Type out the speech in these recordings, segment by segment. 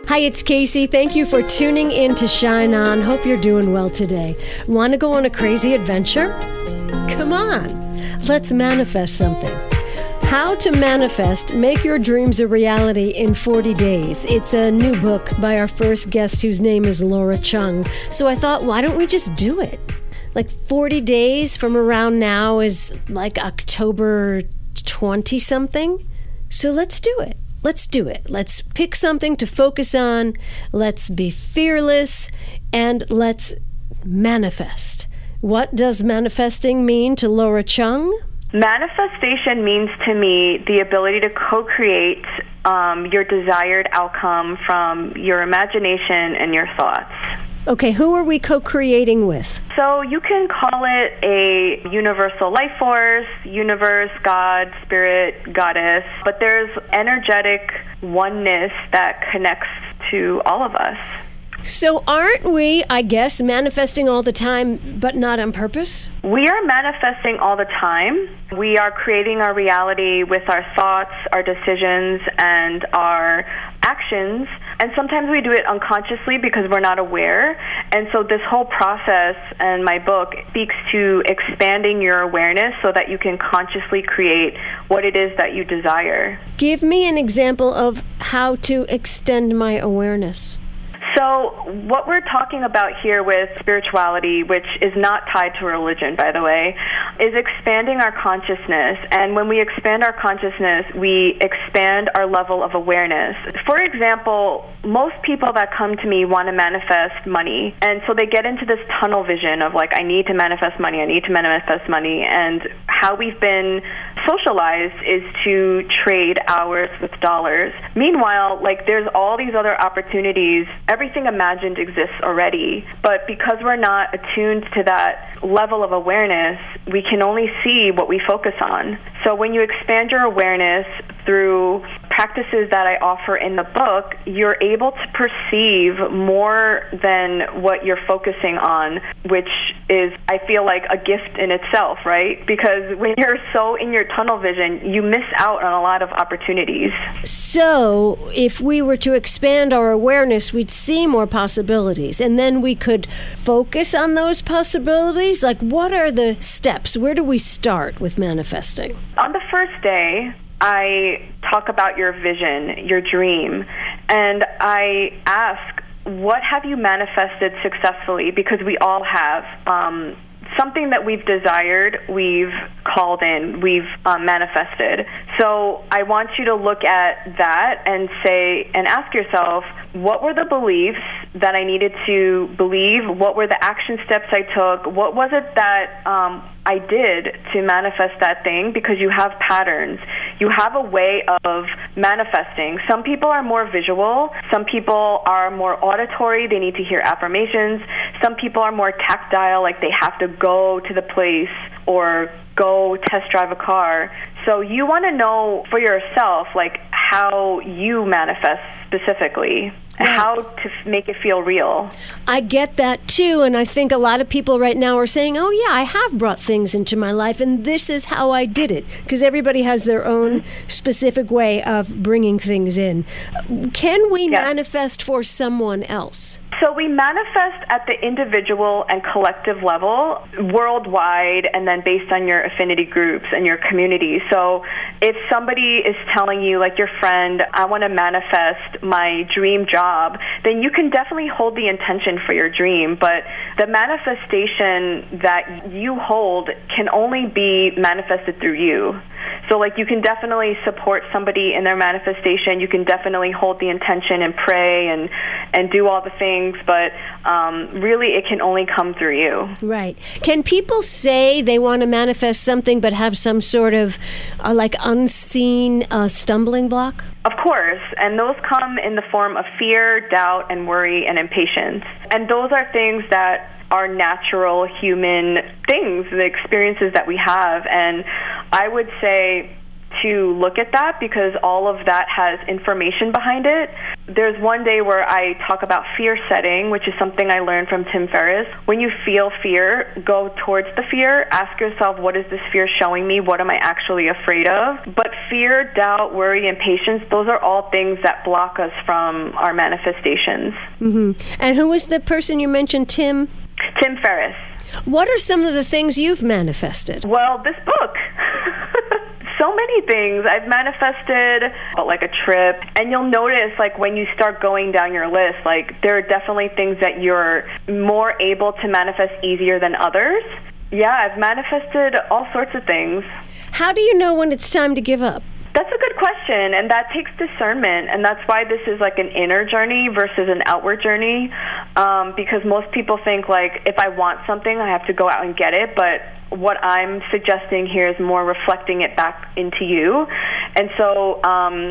Hi, it's Casey. Thank you for tuning in to Shine On. Hope you're doing well today. Want to go on a crazy adventure? Come on, let's manifest something. How to Manifest, Make Your Dreams a Reality in 40 Days. It's a new book by our first guest whose name is Laura Chung. So I thought, why don't we just do it? Like 40 days from around now is like October 20-something. So let's do it. Let's do it. Let's pick something to focus on. Let's be fearless and let's manifest. What does manifesting mean to Laura Chung? Manifestation means to me the ability to co-create your desired outcome from your imagination and your thoughts. Okay, who are we co-creating with? So you can call it a universal life force, universe, God, spirit, goddess, but there's energetic oneness that connects to all of us. So aren't we, I guess, manifesting all the time, but not on purpose? We are manifesting all the time. We are creating our reality with our thoughts, our decisions, and our actions. And sometimes we do it unconsciously because we're not aware. And so this whole process and my book speaks to expanding your awareness so that you can consciously create what it is that you desire. Give me an example of how to extend my awareness. So what we're talking about here with spirituality, which is not tied to religion, by the way, is expanding our consciousness. And when we expand our consciousness, we expand our level of awareness. For example, most people that come to me want to manifest money. And so they get into this tunnel vision of like, I need to manifest money, I need to manifest money. And how we've been socialized is to trade hours with dollars. Meanwhile, like there's all these other opportunities. Everything imagined exists already, but because we're not attuned to that level of awareness, we can only see what we focus on. So when you expand your awareness through practices that I offer in the book, you're able to perceive more than what you're focusing on, which is, I feel like, a gift in itself, right? Because when you're so in your tunnel vision, you miss out on a lot of opportunities. So if we were to expand our awareness, we'd see more possibilities, and then we could focus on those possibilities. Like, what are the steps? Where do we start with manifesting? On the first day, I talk about your vision, your dream, and I ask, what have you manifested successfully? Because we all have something that we've desired, we've called in, we've manifested. So I want you to look at that and say, and ask yourself, what were the beliefs that I needed to believe? What were the action steps I took? What was it that I did to manifest that thing? Because you have patterns. You have a way of manifesting. Some people are more visual. Some people are more auditory. They need to hear affirmations. Some people are more tactile, like they have to go to the place or go test drive a car. So you want to know for yourself, like, how you manifest specifically, and how to make it feel real. I get that too, and I think a lot of people right now are saying, oh yeah, I have brought things into my life, and this is how I did it, because everybody has their own specific way of bringing things in. Can we manifest for someone else? So we manifest at the individual and collective level, worldwide, and then based on your affinity groups and your community. So if somebody is telling you, like your friend, I want to manifest my dream job, then you can definitely hold the intention for your dream. But the manifestation that you hold can only be manifested through you. So like you can definitely support somebody in their manifestation. You can definitely hold the intention and pray and do all the things, but really it can only come through you. Right. Can people say they want to manifest something but have some sort of like unseen stumbling block? Of course, and those come in the form of fear, doubt, and worry, and impatience. And those are things that are natural human things, the experiences that we have. And I would say to look at that because all of that has information behind it. There's one day where I talk about fear setting, which is something I learned from Tim Ferriss. When you feel fear, go towards the fear. Ask yourself, what is this fear showing me? What am I actually afraid of? But fear, doubt, worry, and patience, those are all things that block us from our manifestations. Mm-hmm. And who was the person you mentioned, Tim? Tim Ferriss. What are some of the things you've manifested? Well, this book. So many things. I've manifested like a trip, and you'll notice like when you start going down your list, like there are definitely things that you're more able to manifest easier than others. Yeah, I've manifested all sorts of things. How do you know when it's time to give up? That's a good question, and that takes discernment, and that's why this is like an inner journey versus an outward journey, because most people think like if I want something, I have to go out and get it, but what I'm suggesting here is more reflecting it back into you. And so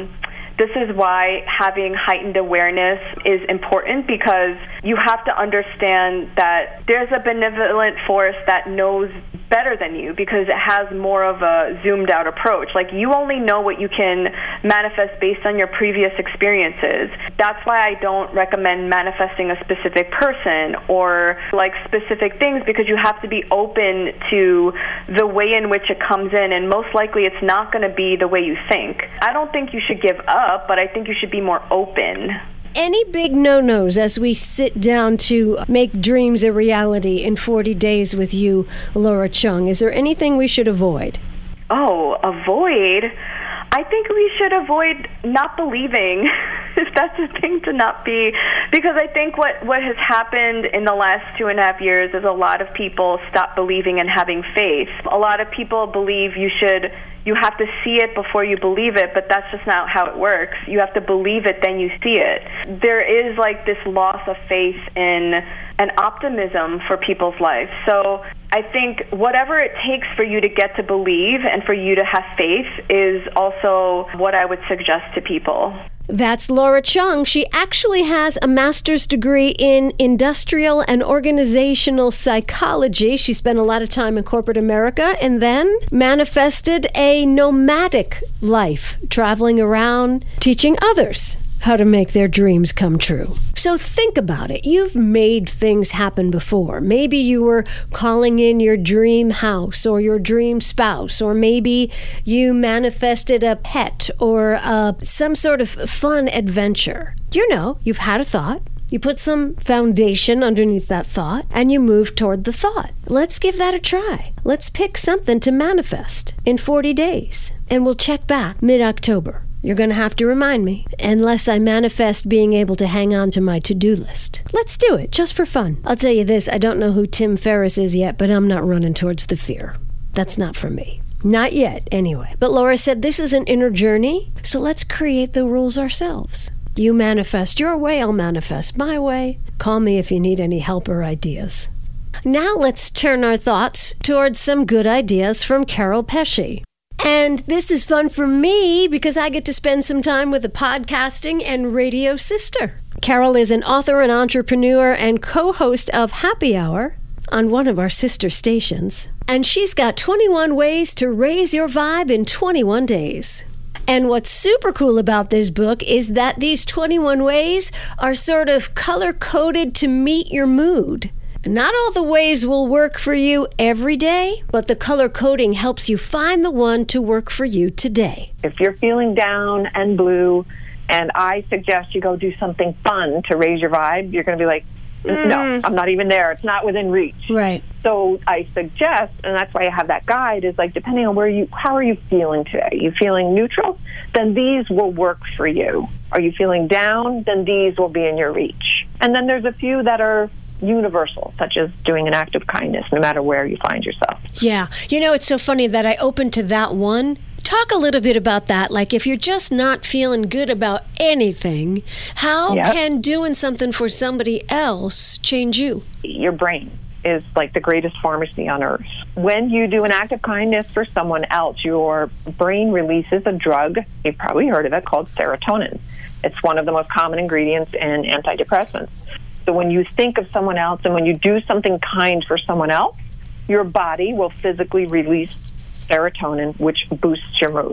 this is why having heightened awareness is important, because you have to understand that there's a benevolent force that knows better than you because it has more of a zoomed out approach. Like you only know what you can manifest based on your previous experiences. That's why I don't recommend manifesting a specific person or like specific things, because you have to be open to the way in which it comes in, and most likely it's not going to be the way you think. I don't think you should give up, but I think you should be more open. Any big no-nos as we sit down to make dreams a reality in 40 days with you, Laura Chung? Is there anything we should avoid? Oh, avoid? I think we should avoid not believing, if that's a thing to not be, because I think what has happened in the last 2.5 years is a lot of people stop believing and having faith. A lot of people believe you have to see it before you believe it, but that's just not how it works. You have to believe it, then you see it. There is like this loss of faith in and optimism for people's lives. So I think whatever it takes for you to get to believe and for you to have faith is also what I would suggest to people. That's Laura Chung. She actually has a master's degree in industrial and organizational psychology. She spent a lot of time in corporate America and then manifested a nomadic life, traveling around, teaching others how to make their dreams come true. So think about it. You've made things happen before. Maybe you were calling in your dream house or your dream spouse, or maybe you manifested a pet or some sort of fun adventure. You know, you've had a thought. You put some foundation underneath that thought, and you move toward the thought. Let's give that a try. Let's pick something to manifest in 40 days, and we'll check back mid-October. You're going to have to remind me, unless I manifest being able to hang on to my to-do list. Let's do it, just for fun. I'll tell you this, I don't know who Tim Ferriss is yet, but I'm not running towards the fear. That's not for me. Not yet, anyway. But Laura said this is an inner journey, so let's create the rules ourselves. You manifest your way, I'll manifest my way. Call me if you need any help or ideas. Now let's turn our thoughts towards some good ideas from Carol Pesci. And this is fun for me because I get to spend some time with a podcasting and radio sister. Carol is an author and entrepreneur and co-host of Happy Hour on one of our sister stations. And she's got 21 ways to raise your vibe in 21 days. And what's super cool about this book is that these 21 ways are sort of color-coded to meet your mood. Not all the ways will work for you every day, but the color coding helps you find the one to work for you today. If you're feeling down and blue, and I suggest you go do something fun to raise your vibe, you're going to be like, no, I'm not even there. It's not within reach. Right. So I suggest, and that's why I have that guide, is like depending on how are you feeling today? Are you feeling neutral? Then these will work for you. Are you feeling down? Then these will be in your reach. And then there's a few that are universal, such as doing an act of kindness, no matter where you find yourself. Yeah. You know, it's so funny that I opened to that one. Talk a little bit about that. Like, if you're just not feeling good about anything, how can doing something for somebody else change you? Your brain is like the greatest pharmacy on earth. When you do an act of kindness for someone else, your brain releases a drug, you've probably heard of it, called serotonin. It's one of the most common ingredients in antidepressants. So when you think of someone else and when you do something kind for someone else, your body will physically release serotonin, which boosts your mood.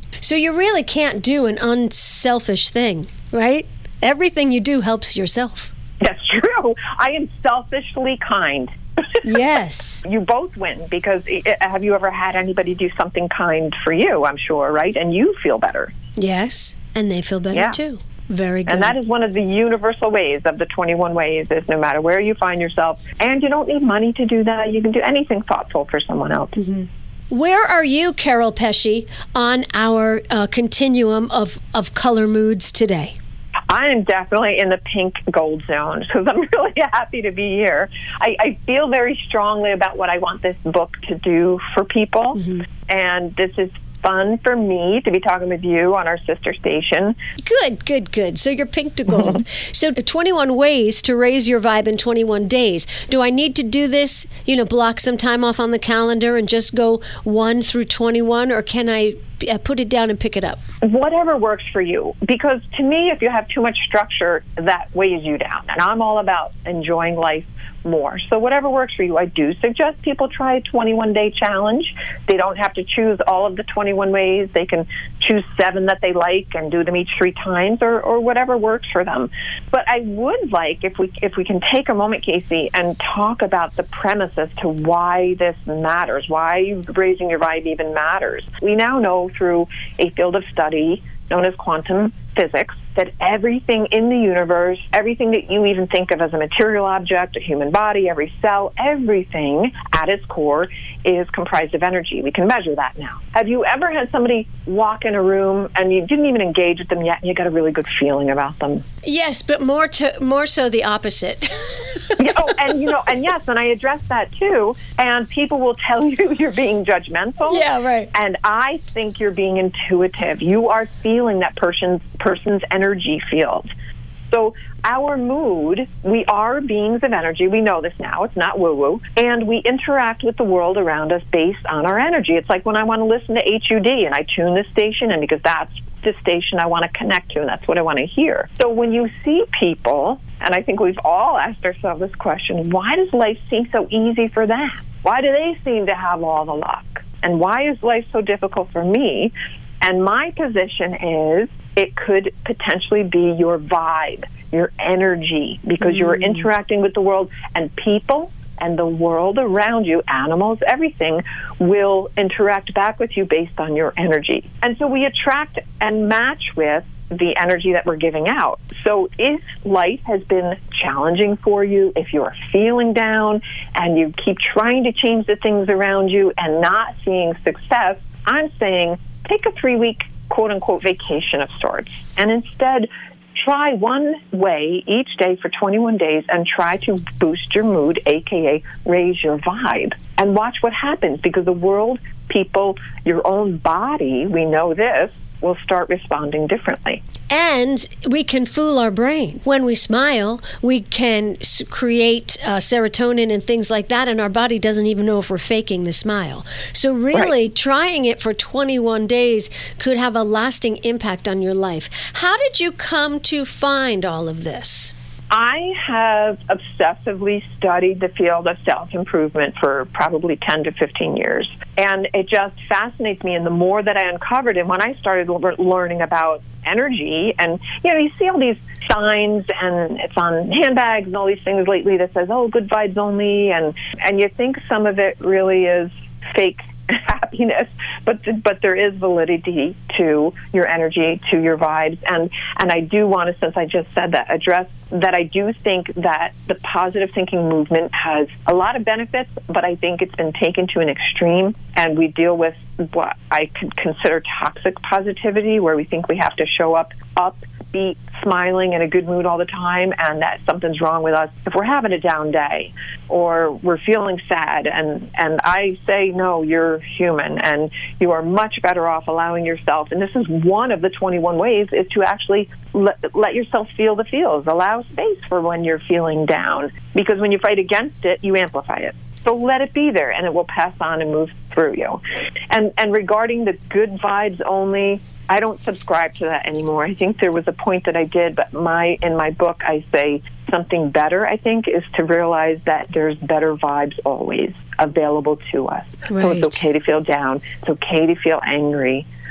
So you really can't do an unselfish thing, right? Everything you do helps yourself. That's true. I am selfishly kind. Yes. You both win, because have you ever had anybody do something kind for you, I'm sure, right? And you feel better. Yes, and they feel better too. Very good. And that is one of the universal ways of the 21 ways, is no matter where you find yourself, and you don't need money to do that. You can do anything thoughtful for someone else. Mm-hmm. Where are you, Carol Pesci, on our continuum of color moods today? I am definitely in the pink gold zone, because I'm really happy to be here. I feel very strongly about what I want this book to do for people. Mm-hmm. And this is fun for me to be talking with you on our sister station. Good. So you're pink to gold. So 21 ways to raise your vibe in 21 days. Do I need to do this, block some time off on the calendar and just go 1 through 21, or can I put it down and pick it up? Whatever works for you. Because to me, if you have too much structure, that weighs you down. And I'm all about enjoying life more. So whatever works for you. I do suggest people try a 21-day challenge. They don't have to choose all of the 21 ways. They can choose 7 that they like and do them each 3 times, or whatever works for them. But I would like, if we can take a moment, Casey, and talk about the premise as to why this matters, why raising your vibe even matters. We now know through a field of study known as quantum physics that everything in the universe, everything that you even think of as a material object, a human body, every cell, everything at its core is comprised of energy. We can measure that now. Have you ever had somebody walk in a room and you didn't even engage with them yet, and you got a really good feeling about them? Yes, but more so the opposite. And yes, and I address that too. And people will tell you you're being judgmental. Yeah, right. And I think you're being intuitive. You are feeling that person's energy field. So our mood, we are beings of energy. We know this now. It's not woo-woo. And we interact with the world around us based on our energy. It's like when I want to listen to HUD and I tune this station, and because that's the station I want to connect to, and that's what I want to hear. So when you see people, and I think we've all asked ourselves this question, why does life seem so easy for them? Why do they seem to have all the luck? And why is life so difficult for me? And my position is it could potentially be your vibe, your energy, because you're interacting with the world, and people and the world around you, animals, everything, will interact back with you based on your energy. And so we attract and match with the energy that we're giving out. So if life has been challenging for you, if you're feeling down and you keep trying to change the things around you and not seeing success, I'm saying take a 3-week quote-unquote vacation of sorts, and instead try one way each day for 21 days and try to boost your mood, aka raise your vibe, and watch what happens, because the world, people, your own body, we know this, will start responding differently. And we can fool our brain. When we smile, we can create serotonin and things like that, and our body doesn't even know if we're faking the smile. So really, trying it for 21 days could have a lasting impact on your life. How did you come to find all of this? I have obsessively studied the field of self-improvement for probably 10 to 15 years. And it just fascinates me. And the more that I uncovered, and when I started learning about energy, and, you see all these signs, and it's on handbags and all these things lately that says, oh, good vibes only. And you think some of it really is fake happiness, but there is validity to your energy, to your vibes, and I do want to, since I just said that, address that I do think that the positive thinking movement has a lot of benefits, but I think it's been taken to an extreme, and we deal with what I could consider toxic positivity, where we think we have to show up, upbeat, smiling, in a good mood all the time, and that something's wrong with us if we're having a down day or we're feeling sad. And I say, no, you're human, and you are much better off allowing yourself, and this is one of the 21 ways, is to actually let yourself feel the feels. Allow space for when you're feeling down, because when you fight against it, you amplify it. So let it be there, and it will pass on and move through you. And regarding the good vibes only, I don't subscribe to that anymore. I think there was a point that I did, but in my book, I say something better, I think, is to realize that there's better vibes always available to us. Right. So it's okay to feel down. It's okay to feel angry.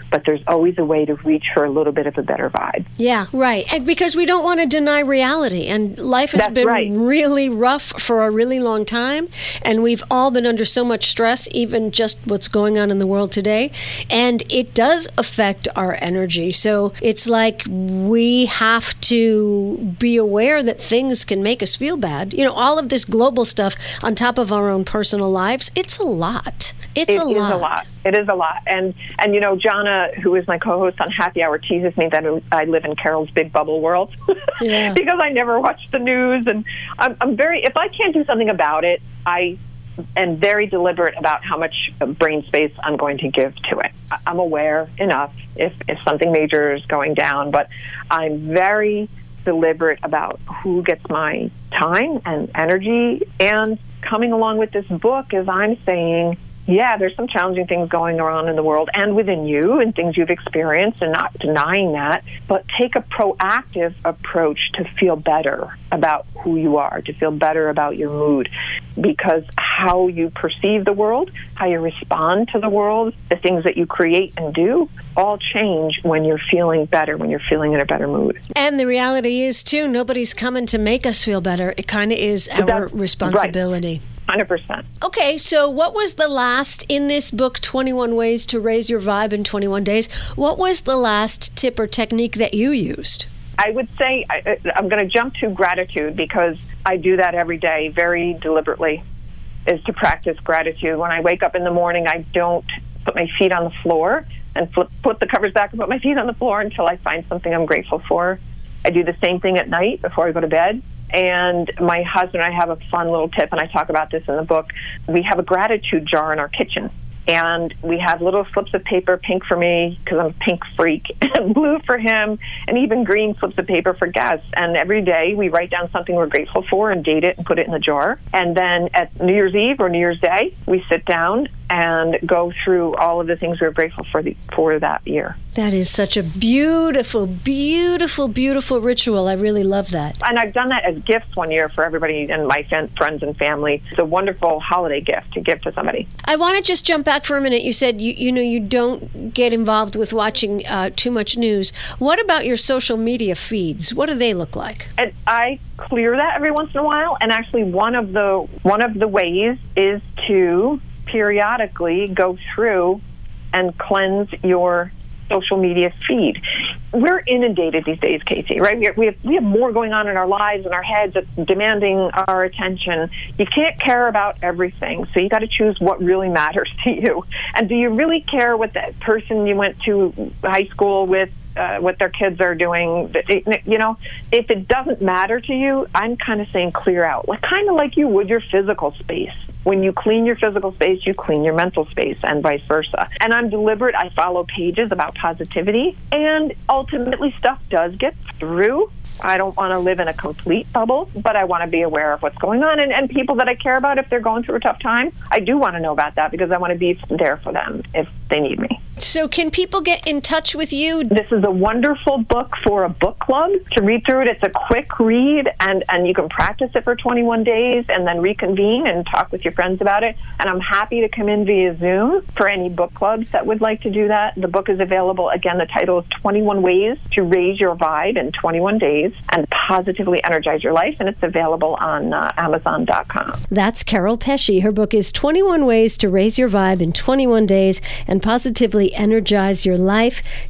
but there's always a way to reach for a little bit of a better vibe. Yeah, right. And because we don't want to deny reality. And life has been really rough for a really long time. And we've all been under so much stress, even just what's going on in the world today. And it does affect our energy. So it's like we have to be aware that things can make us feel bad. You know, all of this global stuff on top of our own personal lives, it's a lot. It is a lot. It is a lot. And you know, Jana, who is my co-host on Happy Hour, teases me that I live in Carol's big bubble world because I never watch the news. And I'm very, if I can't do something about it, I am very deliberate about how much brain space I'm going to give to it. I'm aware enough if something major is going down, but I'm very deliberate about who gets my time and energy. And coming along with this book is I'm saying, yeah, there's some challenging things going on in the world and within you and things you've experienced, and not denying that, but take a proactive approach to feel better about who you are, to feel better about your mood, because how you perceive the world, how you respond to the world, the things that you create and do, all change when you're feeling better, when you're feeling in a better mood. And the reality is, too, nobody's coming to make us feel better. It kind of is our responsibility. Right. 100%. Okay, so what was the last, in this book, 21 Ways to Raise Your Vibe in 21 Days, what was the last tip or technique that you used? I would say I'm going to jump to gratitude, because I do that every day very deliberately, is to practice gratitude. When I wake up in the morning, I don't put my feet on the floor and put the covers back and put my feet on the floor until I find something I'm grateful for. I do the same thing at night before I go to bed. And my husband and I have a fun little tip, and I talk about this in the book. We have a gratitude jar in our kitchen, and we have little slips of paper, pink for me because I'm a pink freak, and blue for him, and even green slips of paper for guests. And every day we write down something we're grateful for and date it and put it in the jar. And then at New Year's Eve or New Year's Day, we sit down and go through all of the things we're grateful for that year. That is such a beautiful, beautiful, beautiful ritual. I really love that. And I've done that as gifts one year for everybody and my friends and family. It's a wonderful holiday gift to give to somebody. I want to just jump back for a minute. You said you don't get involved with watching too much news. What about your social media feeds? What do they look like? And I clear that every once in a while. And actually, one of the ways is to periodically go through and cleanse your social media feed. We're inundated these days, Casey, right? We have more going on in our lives and our heads that's demanding our attention. You can't care about everything, so you got to choose what really matters to you. And do you really care what that person you went to high school with, what their kids are doing? You know, if it doesn't matter to you, I'm kind of saying clear out, kind of like you would your physical space. When you clean your physical space, you clean your mental space, and vice versa. And I'm deliberate. I follow pages about positivity, and ultimately stuff does get through. I don't want to live in a complete bubble, but I want to be aware of what's going on. And people that I care about, if they're going through a tough time, I do want to know about that, because I want to be there for them if they need me. So can people get in touch with you? This is a wonderful book for a book club to read through it. It's a quick read, and you can practice it for 21 days and then reconvene and talk with your friends about it. And I'm happy to come in via Zoom for any book clubs that would like to do that. The book is available. Again, the title is 21 Ways to Raise Your Vibe in 21 Days and Positively Energize Your Life, and it's available on Amazon.com. That's Carol Pesce. Her book is 21 Ways to Raise Your Vibe in 21 Days and Positively Energize Your Life.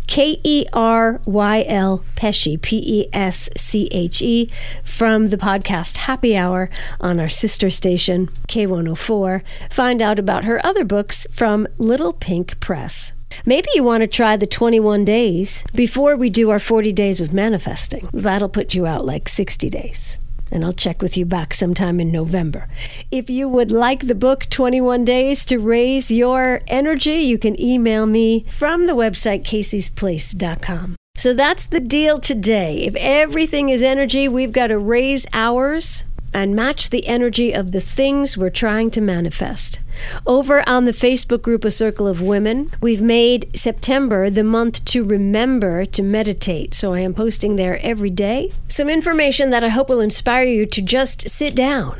Keryl Pesce, Pesche, from the podcast Happy Hour on our sister station, K104. Find out about her other books from Little Pink Press. Maybe you want to try the 21 days before we do our 40 days of manifesting. That'll put you out like 60 days. And I'll check with you back sometime in November. If you would like the book 21 Days to Raise Your Energy, you can email me from the website caseysplace.com. So that's the deal today. If everything is energy, we've got to raise ours and match the energy of the things we're trying to manifest. Over on the Facebook group A Circle of Women, we've made September the month to remember to meditate. So I am posting there every day some information that I hope will inspire you to just sit down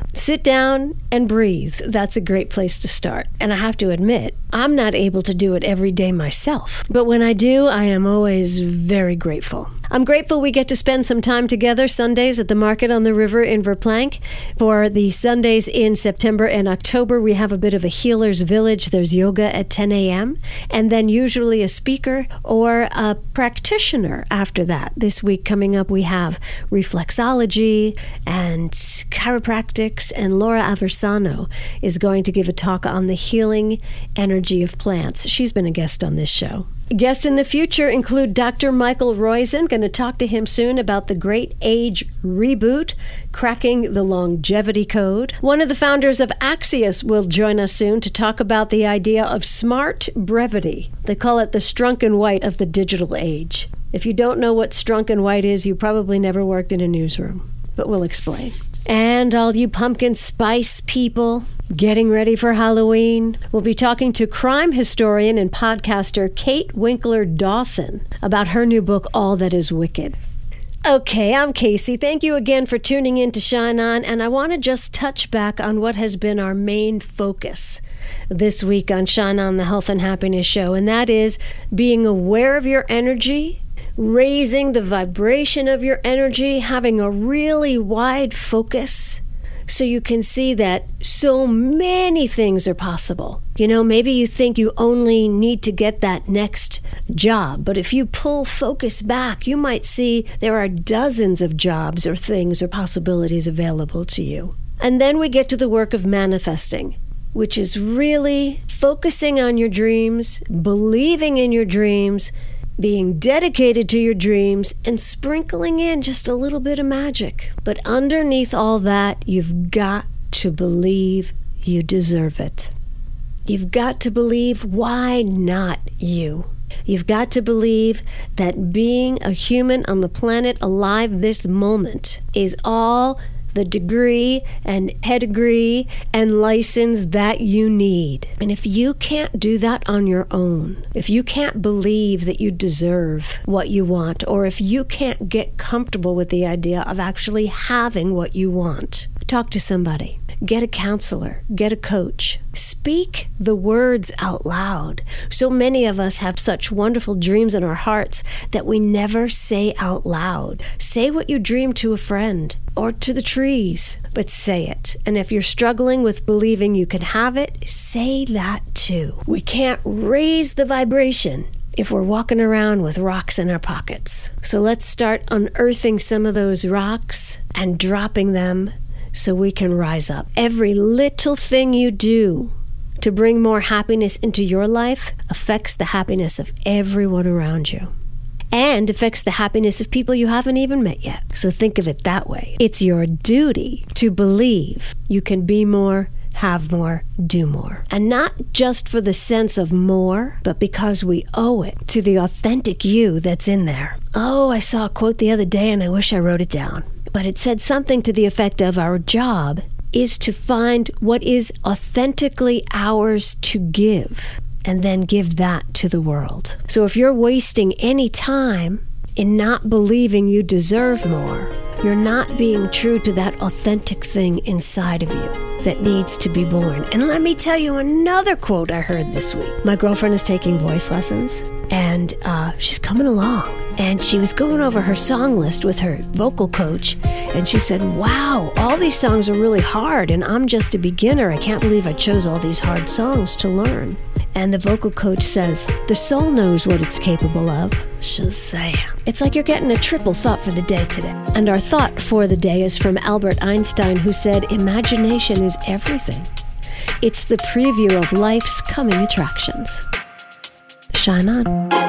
and breathe. That's a great place to start. And I have to admit, I'm not able to do it every day myself. But when I do, I am always very grateful. I'm grateful we get to spend some time together Sundays at the Market on the River in Verplank. For the Sundays in September and October, we have a bit of a healer's village. There's yoga at 10 a.m. and then usually a speaker or a practitioner after that. This week coming up, we have reflexology and chiropractics, and Laura Aversano is going to give a talk on the healing energy of plants. She's been a guest on this show. Guests in the future include Dr. Michael Roizen, going to talk to him soon about the Great Age Reboot, cracking the longevity code. One of the founders of Axios will join us soon to talk about the idea of smart brevity. They call it the strunk and white of the digital age. If you don't know what strunk and white is, you probably never worked in a newsroom, but we'll explain. And all you pumpkin spice people getting ready for Halloween, we'll be talking to crime historian and podcaster Kate Winkler Dawson about her new book, All That Is Wicked. Okay, I'm Casey. Thank you again for tuning in to Shine On, and I want to just touch back on what has been our main focus this week on Shine On, the Health and Happiness Show, and that is being aware of your energy, raising the vibration of your energy, having a really wide focus so you can see that so many things are possible. You know, maybe you think you only need to get that next job, but if you pull focus back, you might see there are dozens of jobs or things or possibilities available to you. And then we get to the work of manifesting, which is really focusing on your dreams, believing in your dreams, being dedicated to your dreams, and sprinkling in just a little bit of magic. But underneath all that, you've got to believe you deserve it. You've got to believe, why not you? You've got to believe that being a human on the planet alive this moment is all the degree and pedigree and license that you need. And if you can't do that on your own, if you can't believe that you deserve what you want, or if you can't get comfortable with the idea of actually having what you want, talk to somebody. Get a counselor, get a coach. Speak the words out loud. So many of us have such wonderful dreams in our hearts that we never say out loud. Say what you dream to a friend or to the trees, but say it. And if you're struggling with believing you can have it, say that too. We can't raise the vibration if we're walking around with rocks in our pockets. So let's start unearthing some of those rocks and dropping them so we can rise up. Every little thing you do to bring more happiness into your life affects the happiness of everyone around you, and affects the happiness of people you haven't even met yet. So think of it that way. It's your duty to believe you can be more, have more, do more. And not just for the sense of more, but because we owe it to the authentic you that's in there. Oh, I saw a quote the other day and I wish I wrote it down. But it said something to the effect of, our job is to find what is authentically ours to give, and then give that to the world. So if you're wasting any time in not believing you deserve more, you're not being true to that authentic thing inside of you that needs to be born. And let me tell you another quote I heard this week. My girlfriend is taking voice lessons, and she's coming along. And she was going over her song list with her vocal coach, and she said, wow, all these songs are really hard, and I'm just a beginner. I can't believe I chose all these hard songs to learn. And the vocal coach says, the soul knows what it's capable of. Shazam. It's like you're getting a triple thought for the day today. And our thought for the day is from Albert Einstein, who said, imagination is everything. It's the preview of life's coming attractions. Shine on.